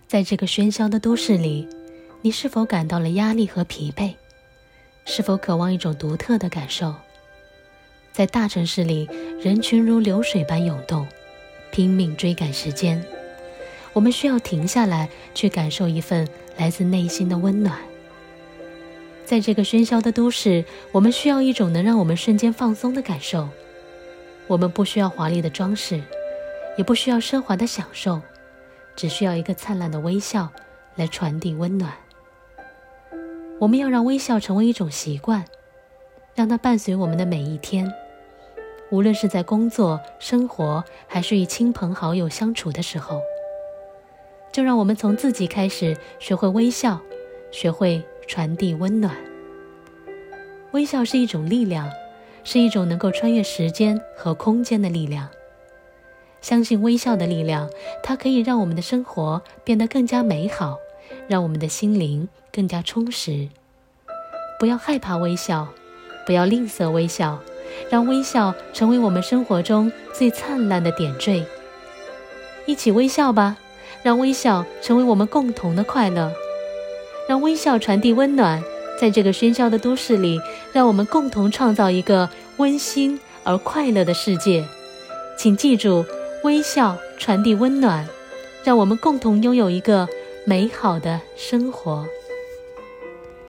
在这个喧嚣的都市里，你是否感到了压力和疲惫？是否渴望一种独特的感受？在大城市里，人群如流水般涌动，拼命追赶时间。我们需要停下来，去感受一份来自内心的温暖。在这个喧嚣的都市，我们需要一种能让我们瞬间放松的感受。我们不需要华丽的装饰，也不需要奢华的享受，只需要一个灿烂的微笑来传递温暖。我们要让微笑成为一种习惯，让它伴随我们的每一天，无论是在工作、生活，还是与亲朋好友相处的时候。就让我们从自己开始，学会微笑，学会传递温暖。微笑是一种力量，是一种能够穿越时间和空间的力量。相信微笑的力量，它可以让我们的生活变得更加美好，让我们的心灵更加充实。不要害怕微笑，不要吝啬微笑，让微笑成为我们生活中最灿烂的点缀。一起微笑吧，让微笑成为我们共同的快乐，让微笑传递温暖。在这个喧嚣的都市里，让我们共同创造一个温馨而快乐的世界。请记住，微笑传递温暖，让我们共同拥有一个美好的生活。